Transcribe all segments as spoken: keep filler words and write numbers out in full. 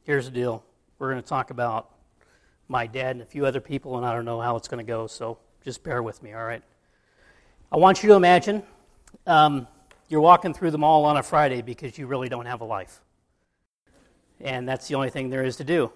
here's the deal. We're going to talk about my dad and a few other people, and I don't know how it's going to go, so just bear with me, all right? I want you to imagine um, you're walking through the mall on a Friday because you really don't have a life. And that's the only thing there is to do.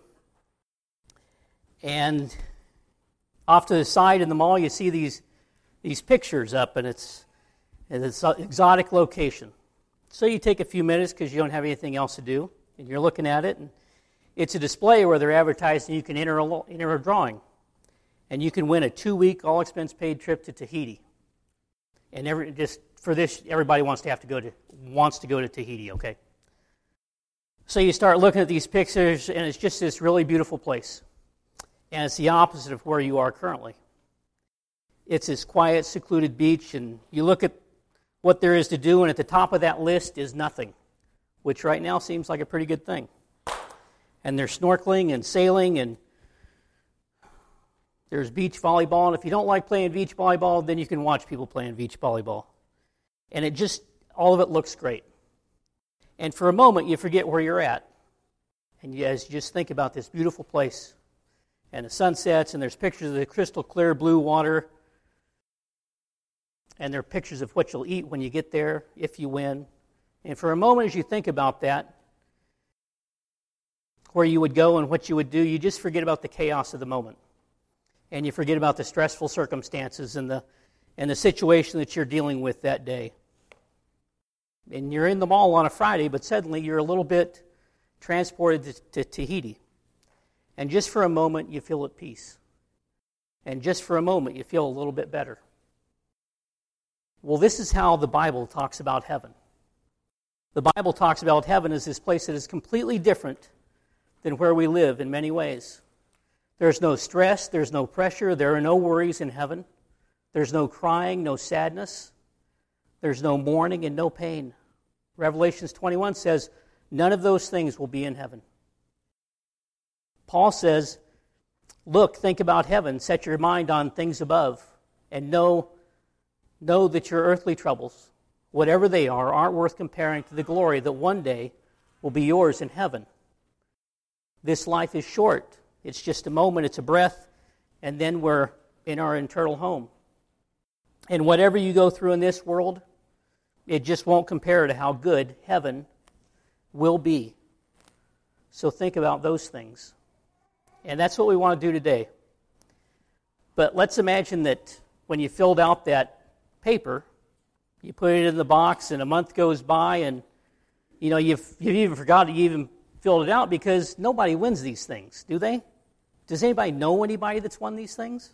And off to the side in the mall, you see these these pictures up, and it's, and it's an exotic location. So you take a few minutes because you don't have anything else to do, and you're looking at it, and it's a display where they're advertising you can enter a, enter a drawing, and you can win a two-week, all-expense-paid trip to Tahiti. And every, just for this, everybody wants to have to go to wants to go to Tahiti, okay? So you start looking at these pictures, and it's just this really beautiful place. And it's the opposite of where you are currently. It's this quiet, secluded beach, and you look at what there is to do, and at the top of that list is nothing, which right now seems like a pretty good thing. And there's snorkeling and sailing, and there's beach volleyball, and if you don't like playing beach volleyball, then you can watch people playing beach volleyball. And it just, all of it looks great. And for a moment, you forget where you're at. And you, as you just think about this beautiful place, and the sunsets, and there's pictures of the crystal clear blue water, and there are pictures of what you'll eat when you get there, if you win. And for a moment, as you think about that, where you would go and what you would do, you just forget about the chaos of the moment. And you forget about the stressful circumstances and the and the situation that you're dealing with that day. And you're in the mall on a Friday, but suddenly you're a little bit transported to, to Tahiti. And just for a moment, you feel at peace. And just for a moment, you feel a little bit better. Well, this is how the Bible talks about heaven. The Bible talks about heaven as this place that is completely different than where we live in many ways. There's no stress, there's no pressure, there are no worries in heaven. There's no crying, no sadness. There's no mourning and no pain. Revelations twenty-one says, none of those things will be in heaven. Paul says, look, think about heaven, set your mind on things above, and know, know that your earthly troubles, whatever they are, aren't worth comparing to the glory that one day will be yours in heaven. This life is short. It's just a moment, it's a breath, and then we're in our eternal home. And whatever you go through in this world, it just won't compare to how good heaven will be. So think about those things. And that's what we want to do today. But let's imagine that when you filled out that paper, you put it in the box, and a month goes by, and you know you've, you've even forgotten you even filled it out because nobody wins these things, do they? Does anybody know anybody that's won these things?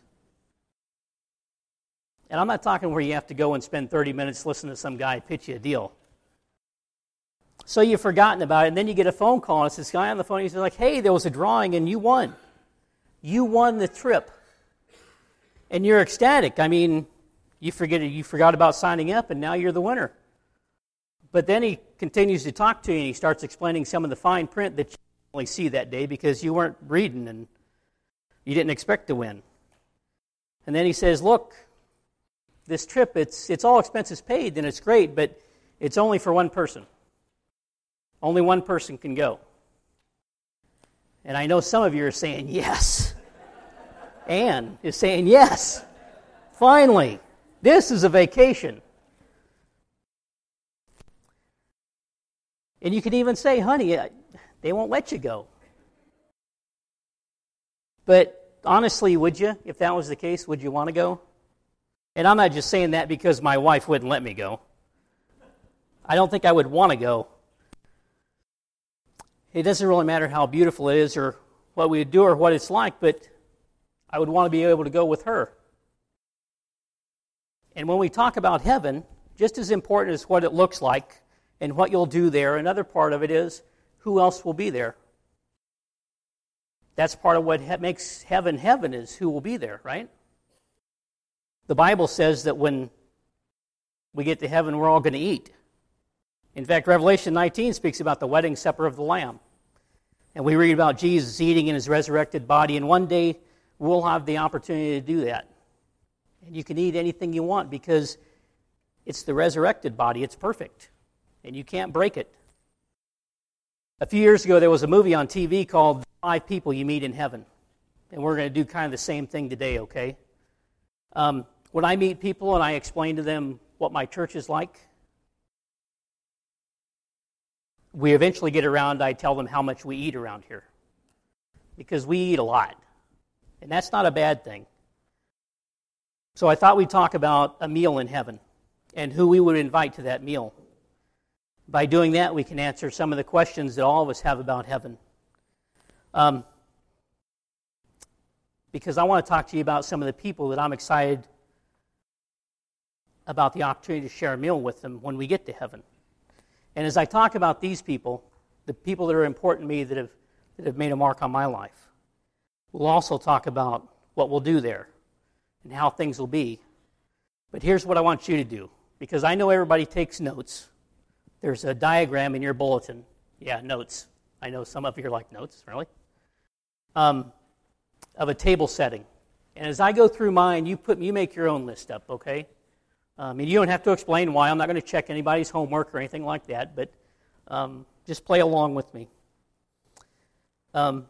And I'm not talking where you have to go and spend thirty minutes listening to some guy pitch you a deal. So you've forgotten about it, and then you get a phone call, and it's this guy on the phone, he's like, hey, there was a drawing, and you won. You won the trip. And you're ecstatic. I mean, you forget you forgot about signing up, and now you're the winner. But then he continues to talk to you, and he starts explaining some of the fine print that you only see that day because you weren't reading, and you didn't expect to win. And then he says, look, this trip, it's it's all expenses paid, and it's great, but it's only for one person. Only one person can go. And I know some of you are saying yes. Anne is saying yes. Finally, this is a vacation. And you can even say, honey, they won't let you go. But honestly, would you? If that was the case, would you want to go? And I'm not just saying that because my wife wouldn't let me go. I don't think I would want to go. It doesn't really matter how beautiful it is or what we would do or what it's like, but I would want to be able to go with her. And when we talk about heaven, just as important as what it looks like and what you'll do there, another part of it is who else will be there. That's part of what he- makes heaven heaven is who will be there, right? The Bible says that when we get to heaven, we're all going to eat. In fact, Revelation nineteen speaks about the wedding supper of the Lamb. And we read about Jesus eating in his resurrected body, and one day we'll have the opportunity to do that. And you can eat anything you want because it's the resurrected body. It's perfect, and you can't break it. A few years ago, there was a movie on T V called Five People You Meet in Heaven. And we're going to do kind of the same thing today, okay? Um, when I meet people and I explain to them what my church is like, we eventually get around, I tell them how much we eat around here. Because we eat a lot. And that's not a bad thing. So I thought we'd talk about a meal in heaven and who we would invite to that meal. By doing that, we can answer some of the questions that all of us have about heaven. Um, because I want to talk to you about some of the people that I'm excited about the opportunity to share a meal with them when we get to heaven. And as I talk about these people, the people that are important to me that have, that have made a mark on my life, we'll also talk about what we'll do there and how things will be. But here's what I want you to do, because I know everybody takes notes. There's a diagram in your bulletin. Yeah, notes. I know some of you are like, notes, really? Um, of a table setting. And as I go through mine, you put you make your own list up, okay? Um, and you don't have to explain why. I'm not going to check anybody's homework or anything like that, but um, just play along with me. Um,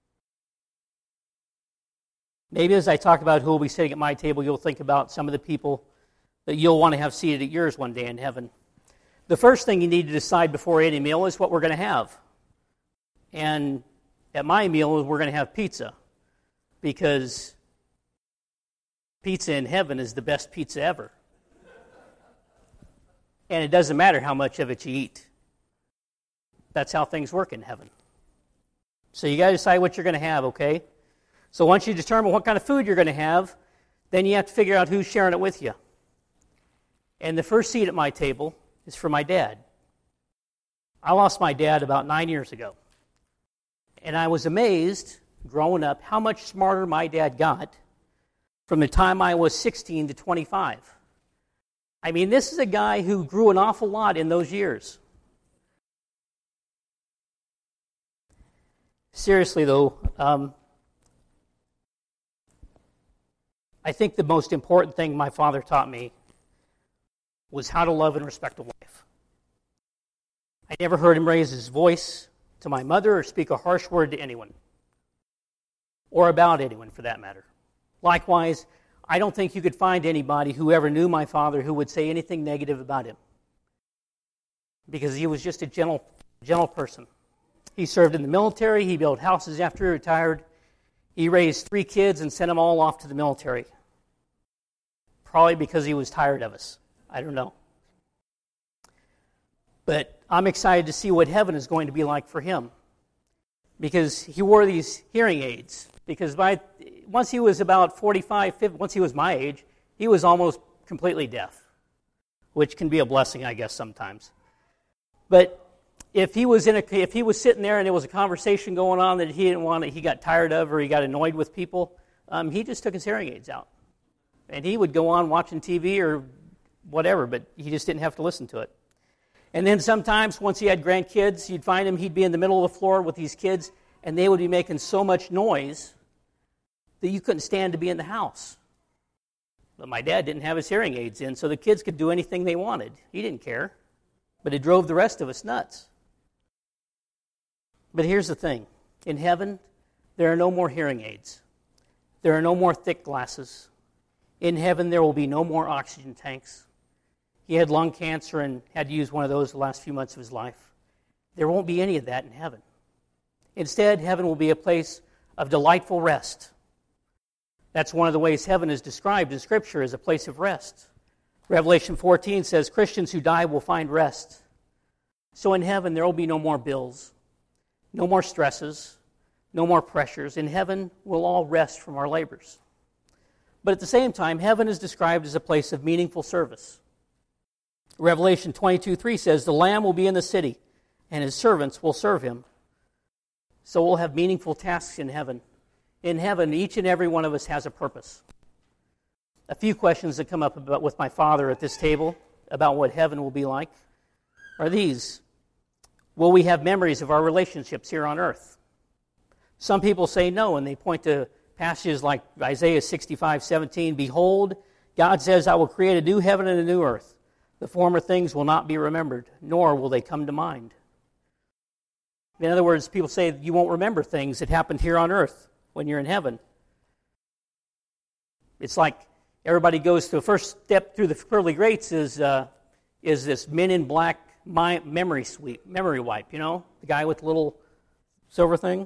maybe as I talk about who will be sitting at my table, you'll think about some of the people that you'll want to have seated at yours one day in heaven. The first thing you need to decide before any meal is what we're going to have. And at my meal, we're going to have pizza, because pizza in heaven is the best pizza ever. And it doesn't matter how much of it you eat. That's how things work in heaven. So you got to decide what you're going to have, okay? So once you determine what kind of food you're going to have, then you have to figure out who's sharing it with you. And the first seat at my table is for my dad. I lost my dad about nine years ago. And I was amazed, growing up, how much smarter my dad got from the time I was sixteen to twenty-five. I mean, this is a guy who grew an awful lot in those years. Seriously, though, um, I think the most important thing my father taught me was how to love and respect a wife. I never heard him raise his voice to my mother or speak a harsh word to anyone, or about anyone for that matter. Likewise, I don't think you could find anybody who ever knew my father who would say anything negative about him, because he was just a gentle, gentle person. He served in the military. He built houses after he retired. He raised three kids and sent them all off to the military, probably because he was tired of us. I don't know. But I'm excited to see what heaven is going to be like for him, because he wore these hearing aids. Because by once he was about forty-five, fifty, once he was my age, he was almost completely deaf, which can be a blessing, I guess, sometimes. But if he was in a, if he was sitting there and there was a conversation going on that he didn't want, to, he got tired of, or he got annoyed with people, um, he just took his hearing aids out, and he would go on watching T V or whatever, but he just didn't have to listen to it. And then sometimes, once he had grandkids, you'd find him, he'd be in the middle of the floor with these kids, and they would be making so much noise that you couldn't stand to be in the house. But my dad didn't have his hearing aids in, so the kids could do anything they wanted. He didn't care. But it drove the rest of us nuts. But here's the thing. In heaven, there are no more hearing aids. There are no more thick glasses. In heaven, there will be no more oxygen tanks. He had lung cancer and had to use one of those the last few months of his life. There won't be any of that in heaven. Instead, heaven will be a place of delightful rest. That's one of the ways heaven is described in Scripture, as a place of rest. Revelation fourteen says Christians who die will find rest. So in heaven, there will be no more bills, no more stresses, no more pressures. In heaven, we'll all rest from our labors. But at the same time, heaven is described as a place of meaningful service. Revelation twenty-two three says, the Lamb will be in the city, and his servants will serve him. So we'll have meaningful tasks in heaven. In heaven, each and every one of us has a purpose. A few questions that come up about, with my father at this table about what heaven will be like are these. Will we have memories of our relationships here on earth? Some people say no, and they point to passages like Isaiah sixty-five seventeen. Behold, God says, I will create a new heaven and a new earth. The former things will not be remembered, nor will they come to mind. In other words, people say you won't remember things that happened here on earth when you're in heaven. It's like everybody goes to the first step through the pearly gates is uh, is this Men in Black my memory sweep, memory wipe, you know, the guy with the little silver thing.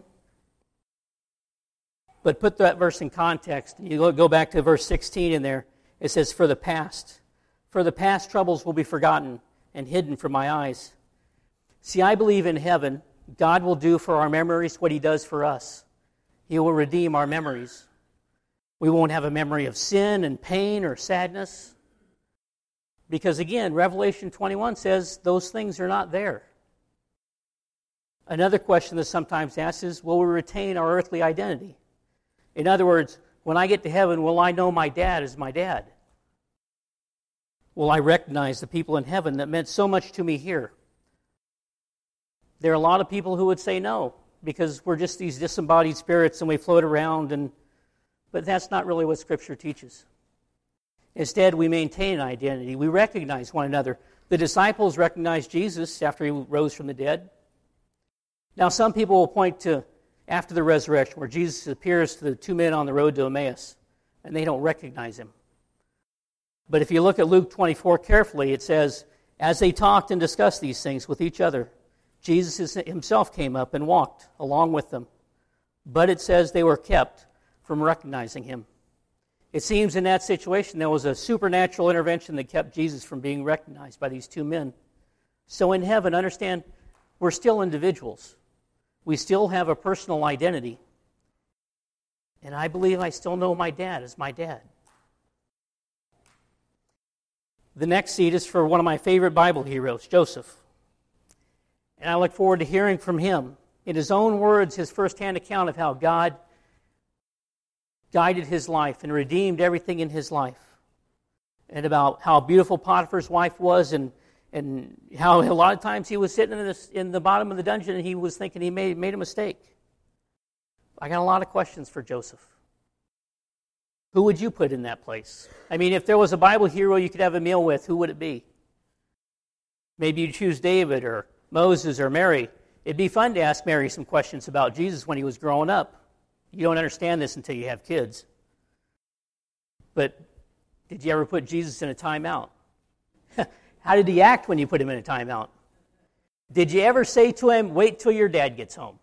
But put that verse in context. You go back to verse sixteen in there. It says, "For the past, for the past troubles will be forgotten and hidden from my eyes." See, I believe in heaven, God will do for our memories what He does for us. He will redeem our memories. We won't have a memory of sin and pain or sadness. Because again, Revelation twenty-one says those things are not there. Another question that's sometimes asked is, will we retain our earthly identity? In other words, when I get to heaven, will I know my dad as my dad? Will I recognize the people in heaven that meant so much to me here? There are a lot of people who would say no, because we're just these disembodied spirits and we float around, and but that's not really what Scripture teaches. Instead, we maintain an identity. We recognize one another. The disciples recognized Jesus after He rose from the dead. Now, some people will point to after the resurrection, where Jesus appears to the two men on the road to Emmaus, and they don't recognize Him. But if you look at Luke twenty-four carefully, it says, as they talked and discussed these things with each other, Jesus Himself came up and walked along with them. But it says they were kept from recognizing Him. It seems in that situation there was a supernatural intervention that kept Jesus from being recognized by these two men. So in heaven, understand, we're still individuals. We still have a personal identity. And I believe I still know my dad as my dad. The next seat is for one of my favorite Bible heroes, Joseph. And I look forward to hearing from him, in his own words, his firsthand account of how God guided his life and redeemed everything in his life. And about how beautiful Potiphar's wife was, and and how a lot of times he was sitting in, this, in the bottom of the dungeon and he was thinking he made, made a mistake. I got a lot of questions for Joseph. Who would you put in that place? I mean, if there was a Bible hero you could have a meal with, who would it be? Maybe you'd choose David or Moses or Mary. It'd be fun to ask Mary some questions about Jesus when he was growing up. You don't understand this until you have kids. But did you ever put Jesus in a timeout? How did he act when you put him in a timeout? Did you ever say to him, wait till your dad gets home?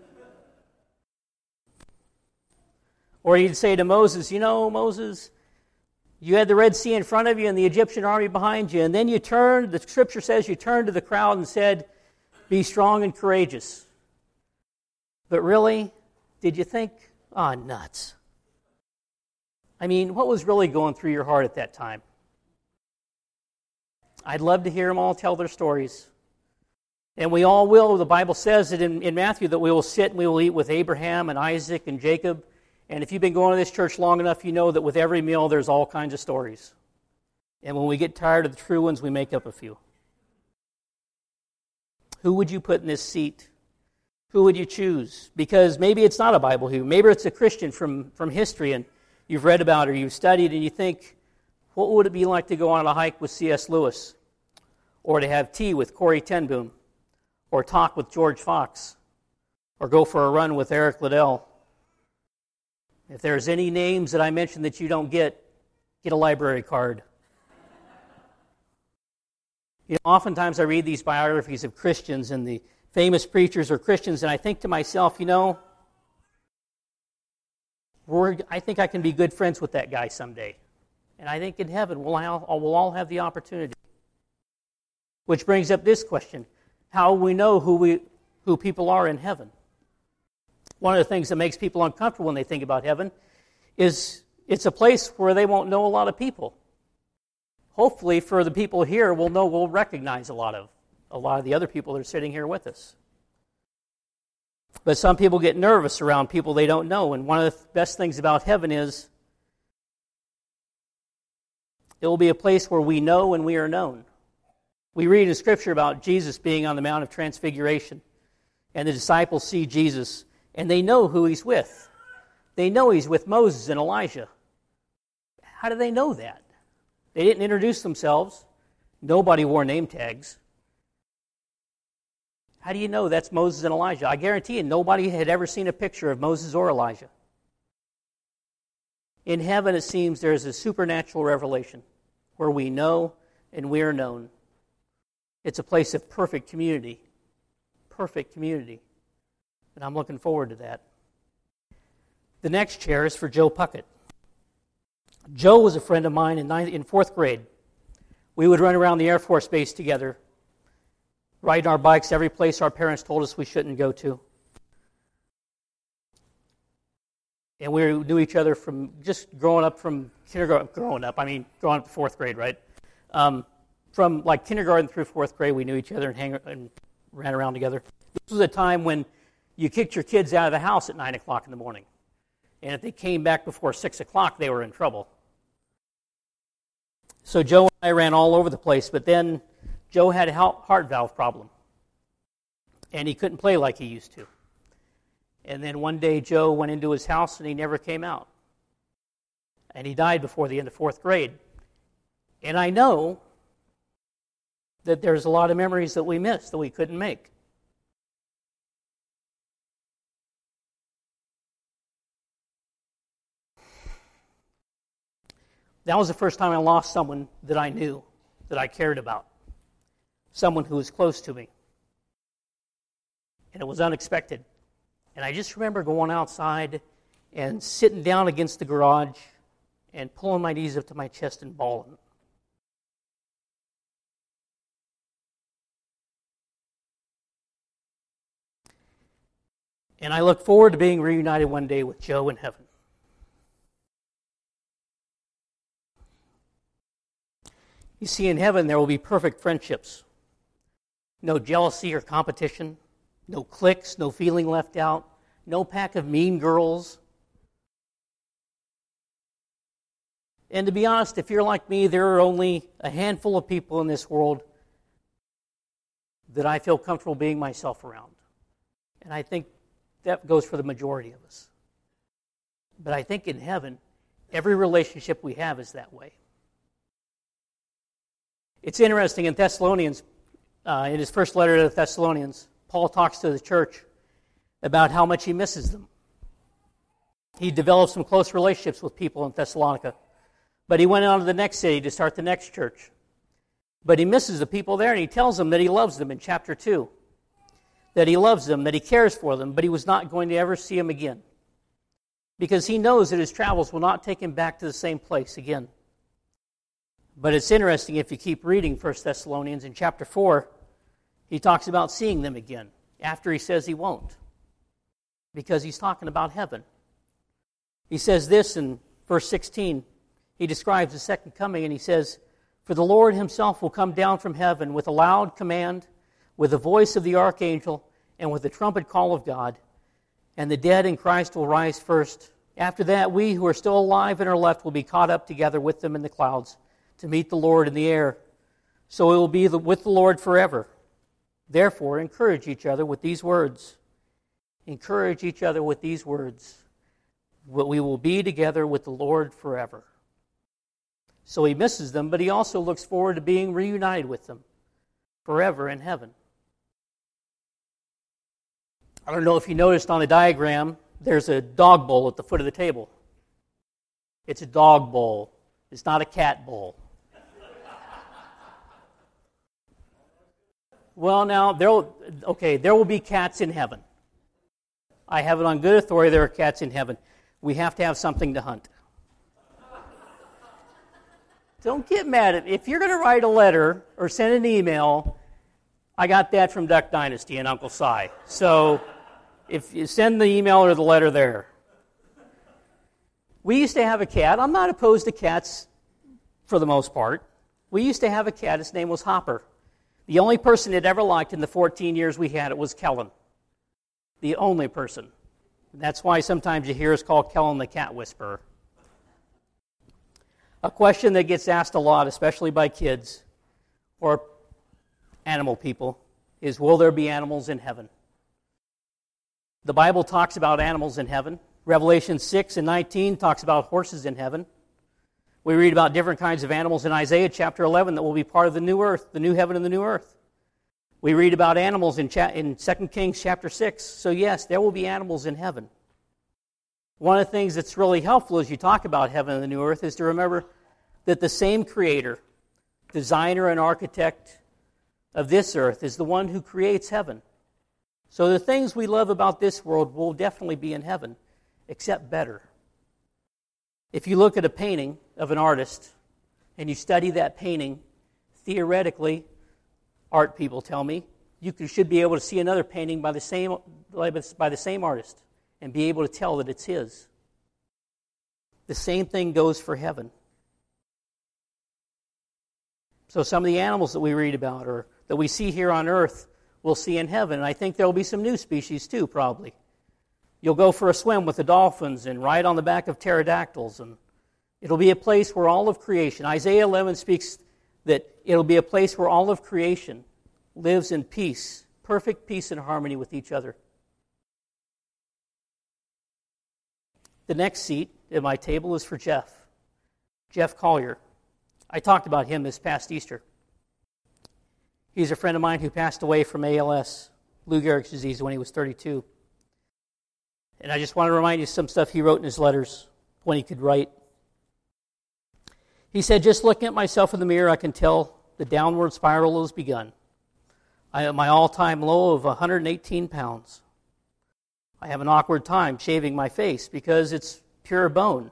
Or you'd say to Moses, you know, Moses, you had the Red Sea in front of you and the Egyptian army behind you, and then you turned, the Scripture says you turned to the crowd and said, be strong and courageous. But really, did you think, ah, oh, nuts? I mean, what was really going through your heart at that time? I'd love to hear them all tell their stories. And we all will. The Bible says it in, in Matthew that we will sit and we will eat with Abraham and Isaac and Jacob. And if you've been going to this church long enough, you know that with every meal there's all kinds of stories. And when we get tired of the true ones, we make up a few. Who would you put in this seat? Who would you choose? Because maybe it's not a Bible hero. Maybe it's a Christian from, from history and you've read about or you've studied and you think, what would it be like to go on a hike with C S Lewis? Or to have tea with Corrie ten Boom? Or talk with George Fox? Or go for a run with Eric Liddell? If there's any names that I mentioned that you don't get, get a library card. You know, oftentimes I read these biographies of Christians and the famous preachers or Christians, and I think to myself, you know, we're, I think I can be good friends with that guy someday. And I think in heaven we'll all, we'll all have the opportunity. Which brings up this question. How will we know who we who people are in heaven? One of the things that makes people uncomfortable when they think about heaven is it's a place where they won't know a lot of people. Hopefully for the people here, we'll know, we'll recognize a lot of a lot of the other people that are sitting here with us. But some people get nervous around people they don't know, and one of the best things about heaven is it will be a place where we know and we are known. We read in Scripture about Jesus being on the Mount of Transfiguration, and the disciples see Jesus, and they know who he's with. They know he's with Moses and Elijah. How do they know that? They didn't introduce themselves. Nobody wore name tags. How do you know that's Moses and Elijah? I guarantee you nobody had ever seen a picture of Moses or Elijah. In heaven, it seems there is a supernatural revelation where we know and we are known. It's a place of perfect community. Perfect community. And I'm looking forward to that. The next chair is for Joe Puckett. Joe was a friend of mine in, ninth, in fourth grade. We would run around the Air Force Base together, riding our bikes every place our parents told us we shouldn't go to. And we knew each other from just growing up from kindergarten, growing up, I mean, growing up to fourth grade, right? Um, from like kindergarten through fourth grade, we knew each other and, hang, and ran around together. This was a time when you kicked your kids out of the house at nine o'clock in the morning. And if they came back before six o'clock, they were in trouble. So Joe and I ran all over the place, but then Joe had a heart valve problem. And he couldn't play like he used to. And then one day Joe went into his house and he never came out. And he died before the end of fourth grade. And I know that there's a lot of memories that we missed that we couldn't make. That was the first time I lost someone that I knew, that I cared about. Someone who was close to me. And it was unexpected. And I just remember going outside and sitting down against the garage and pulling my knees up to my chest and bawling. And I look forward to being reunited one day with Joe in heaven. You see, in heaven there will be perfect friendships. No jealousy or competition. No cliques, no feeling left out. No pack of mean girls. And to be honest, if you're like me, there are only a handful of people in this world that I feel comfortable being myself around. And I think that goes for the majority of us. But I think in heaven, every relationship we have is that way. It's interesting, in Thessalonians, uh, in his first letter to the Thessalonians, Paul talks to the church about how much he misses them. He developed some close relationships with people in Thessalonica. But he went on to the next city to start the next church. But he misses the people there, and he tells them that he loves them in chapter two. That he loves them, that he cares for them, but he was not going to ever see them again. Because he knows that his travels will not take him back to the same place again. But it's interesting, if you keep reading First Thessalonians in chapter four, he talks about seeing them again, after he says he won't. Because he's talking about heaven. He says this in verse sixteen. He describes the second coming, and he says, "For the Lord himself will come down from heaven with a loud command, with the voice of the archangel, and with the trumpet call of God. And the dead in Christ will rise first. After that, we who are still alive and are left will be caught up together with them in the clouds to meet the Lord in the air. So it will be with the Lord forever. Therefore, encourage each other with these words." Encourage each other with these words. "We will be together with the Lord forever." So he misses them, but he also looks forward to being reunited with them forever in heaven. I don't know if you noticed on the diagram, there's a dog bowl at the foot of the table. It's a dog bowl. It's not a cat bowl. Well, now, there will, okay, there will be cats in heaven. I have it on good authority there are cats in heaven. We have to have something to hunt. Don't get mad at me. If you're going to write a letter or send an email, I got that from Duck Dynasty and Uncle Si. So if you send the email or the letter there. We used to have a cat. I'm not opposed to cats for the most part. We used to have a cat. His name was Hopper. The only person it ever liked in the fourteen years we had it was Kellen. The only person. That's why sometimes you hear us call Kellen the cat whisperer. A question that gets asked a lot, especially by kids or animal people, is will there be animals in heaven? The Bible talks about animals in heaven. Revelation six and nineteen talks about horses in heaven. We read about different kinds of animals in Isaiah chapter eleven that will be part of the new earth, the new heaven and the new earth. We read about animals in, cha- in Second Kings chapter six. So yes, there will be animals in heaven. One of the things that's really helpful as you talk about heaven and the new earth is to remember that the same Creator, designer and architect of this earth, is the one who creates heaven. So the things we love about this world will definitely be in heaven, except better. If you look at a painting of an artist and you study that painting, theoretically, art people tell me, you should be able to see another painting by the same by the same artist and be able to tell that it's his. The same thing goes for heaven. So some of the animals that we read about or that we see here on earth, we'll see in heaven. And I think there will be some new species too, probably. You'll go for a swim with the dolphins and ride on the back of pterodactyls. And it'll be a place where all of creation, Isaiah eleven speaks that it'll be a place where all of creation lives in peace, perfect peace and harmony with each other. The next seat at my table is for Jeff, Jeff Collier. I talked about him this past Easter. He's a friend of mine who passed away from A L S, Lou Gehrig's disease, when he was thirty-two. And I just want to remind you some stuff he wrote in his letters when he could write. He said, just looking at myself in the mirror, I can tell the downward spiral has begun. I am at my all-time low of one hundred eighteen pounds. I have an awkward time shaving my face because it's pure bone.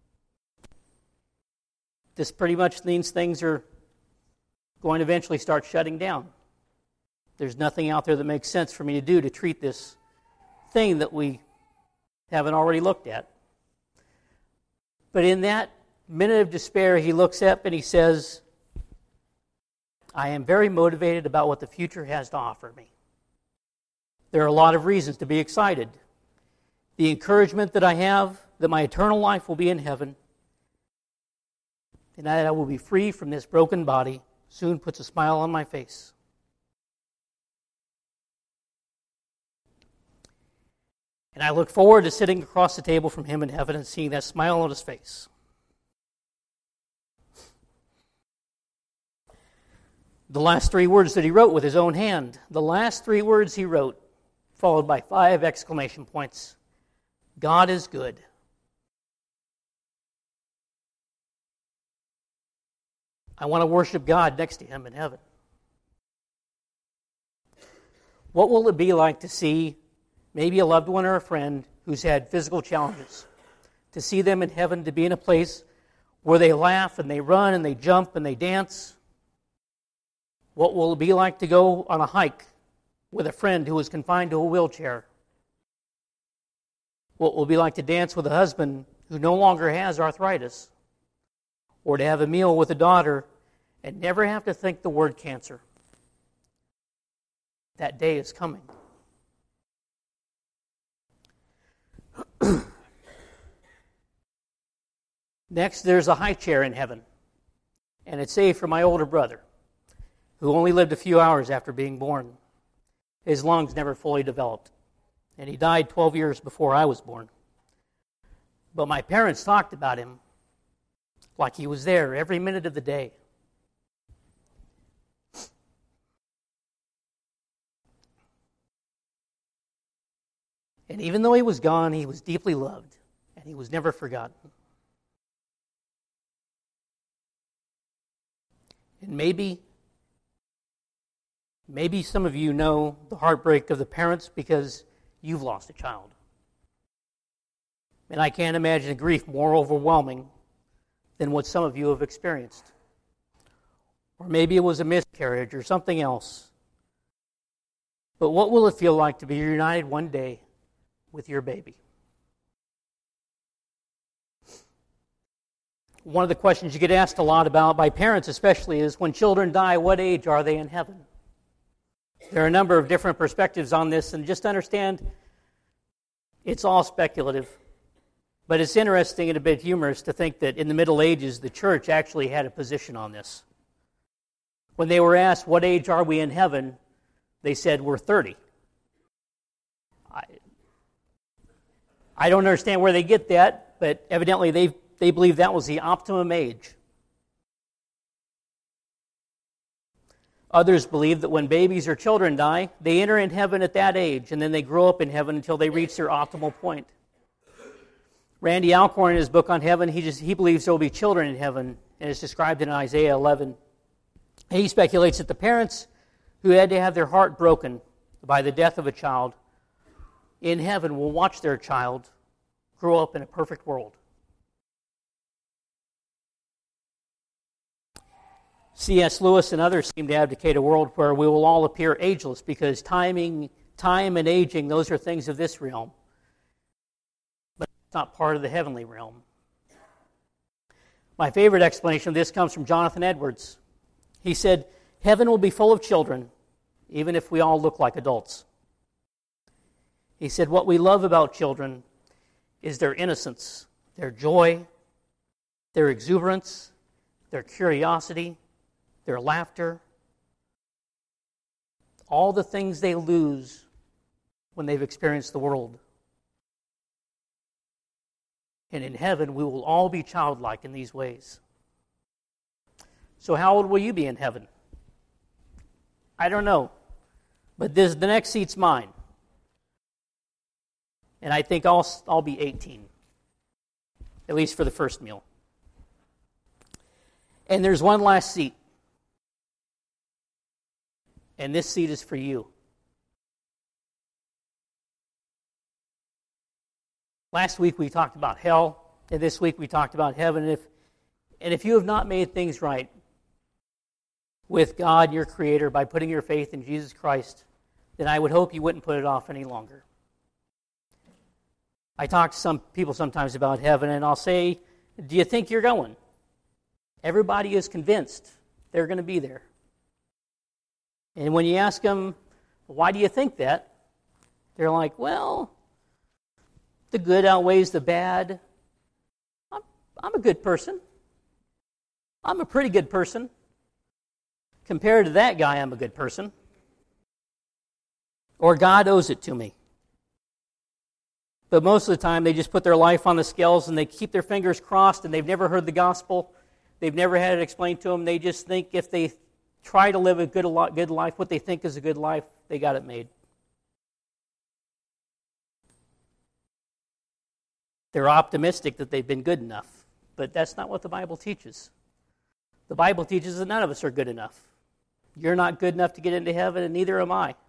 This pretty much means things are going to eventually start shutting down. There's nothing out there that makes sense for me to do to treat this thing that we haven't already looked at. But in that minute of despair, he looks up and he says, I am very motivated about what the future has to offer me. There are a lot of reasons to be excited. The encouragement that I have that my eternal life will be in heaven and that I will be free from this broken body soon puts a smile on my face. And I look forward to sitting across the table from him in heaven and seeing that smile on his face. The last three words that he wrote with his own hand, the last three words he wrote, followed by five exclamation points. God is good. I want to worship God next to him in heaven. What will it be like to see maybe a loved one or a friend who's had physical challenges, to see them in heaven, to be in a place where they laugh and they run and they jump and they dance? What will it be like to go on a hike with a friend who is confined to a wheelchair? What will it be like to dance with a husband who no longer has arthritis? Or to have a meal with a daughter and never have to think the word cancer? That day is coming. Next, there's a high chair in heaven, and it's saved for my older brother, who only lived a few hours after being born. His lungs never fully developed, and he died twelve years before I was born. But my parents talked about him like he was there every minute of the day. And even though he was gone, he was deeply loved, and he was never forgotten. And maybe, maybe some of you know the heartbreak of the parents because you've lost a child. And I can't imagine a grief more overwhelming than what some of you have experienced. Or maybe it was a miscarriage or something else. But what will it feel like to be reunited one day with your baby? One of the questions you get asked a lot about by parents especially is, when children die, what age are they in heaven? There are a number of different perspectives on this, and just understand it's all speculative. But it's interesting and a bit humorous to think that in the Middle Ages, the church actually had a position on this. When they were asked, what age are we in heaven? They said, we're thirty. I, I don't understand where they get that, but evidently they they believe that was the optimum age. Others believe that when babies or children die, they enter in heaven at that age, and then they grow up in heaven until they reach their optimal point. Randy Alcorn, in his book on heaven, he just he believes there will be children in heaven, and it's described in Isaiah eleven. He speculates that the parents who had to have their heart broken by the death of a child in heaven will watch their child grow up in a perfect world. C S Lewis and others seem to advocate a world where we will all appear ageless, because timing, time and aging, those are things of this realm. But it's not part of the heavenly realm. My favorite explanation of this comes from Jonathan Edwards. He said, heaven will be full of children, even if we all look like adults. He said, what we love about children is their innocence, their joy, their exuberance, their curiosity, their laughter, all the things they lose when they've experienced the world. And in heaven, we will all be childlike in these ways. So how old will you be in heaven? I don't know. But this, the next seat's mine. And I think I'll, I'll be eighteen. At least for the first meal. And there's one last seat. And this seat is for you. Last week we talked about hell, and this week we talked about heaven. And if, and if you have not made things right with God, your Creator, by putting your faith in Jesus Christ, then I would hope you wouldn't put it off any longer. I talk to some people sometimes about heaven, and I'll say, do you think you're going? Everybody is convinced they're going to be there. And when you ask them, why do you think that? They're like, well, the good outweighs the bad. I'm, I'm a good person. I'm a pretty good person. Compared to that guy, I'm a good person. Or God owes it to me. But most of the time, they just put their life on the scales and they keep their fingers crossed, and they've never heard the gospel. They've never had it explained to them. They just think if they try to live a good, good life, what they think is a good life, they got it made. They're optimistic that they've been good enough, but that's not what the Bible teaches. The Bible teaches that none of us are good enough. You're not good enough to get into heaven, and neither am I.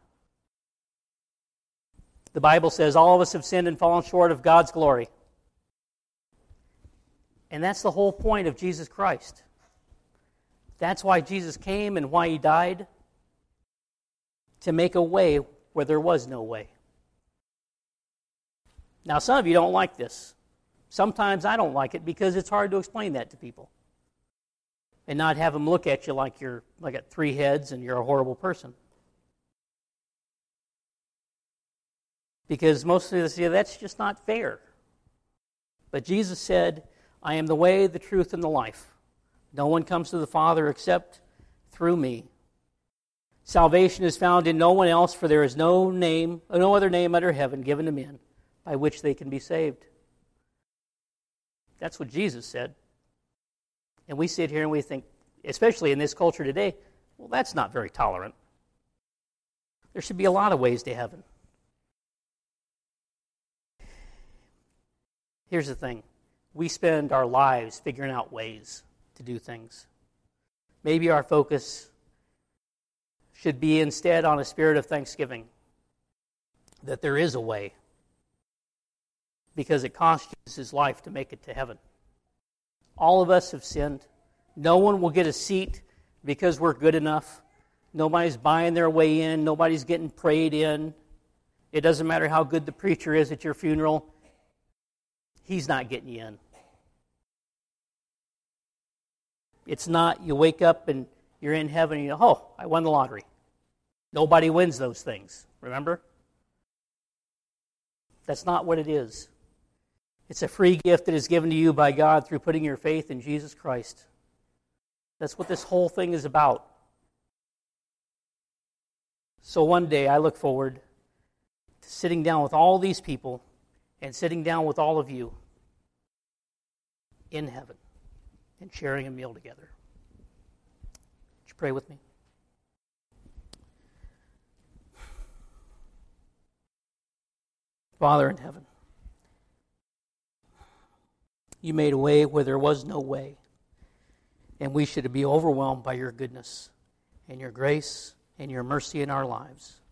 The Bible says all of us have sinned and fallen short of God's glory. And that's the whole point of Jesus Christ. That's why Jesus came and why He died, to make a way where there was no way. Now, some of you don't like this. Sometimes I don't like it because it's hard to explain that to people and not have them look at you like you're like at three heads and you're a horrible person. Because most of us say, that's just not fair. But Jesus said, I am the way, the truth, and the life. No one comes to the Father except through me. Salvation is found in no one else, for there is no name, no other name under heaven given to men by which they can be saved. That's what Jesus said. And we sit here and we think, especially in this culture today, well, that's not very tolerant. There should be a lot of ways to heaven. Here's the thing. We spend our lives figuring out ways to do things. Maybe our focus should be instead on a spirit of thanksgiving, that there is a way, because it cost Jesus His life to make it to heaven. All of us have sinned. No one will get a seat because we're good enough. Nobody's buying their way in. Nobody's getting prayed in. It doesn't matter how good the preacher is at your funeral. He's not getting you in. It's not you wake up and you're in heaven and you know, oh, I won the lottery. Nobody wins those things, remember? That's not what it is. It's a free gift that is given to you by God through putting your faith in Jesus Christ. That's what this whole thing is about. So one day I look forward to sitting down with all these people and sitting down with all of you in heaven and sharing a meal together. Would you pray with me? Father in heaven, you made a way where there was no way, and we should be overwhelmed by your goodness and your grace and your mercy in our lives.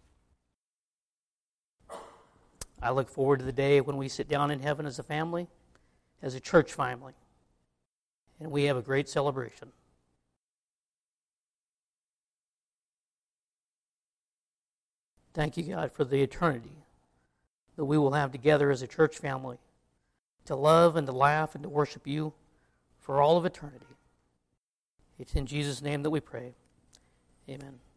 I look forward to the day when we sit down in heaven as a family, as a church family, and we have a great celebration. Thank you, God, for the eternity that we will have together as a church family to love and to laugh and to worship you for all of eternity. It's in Jesus' name that we pray. Amen.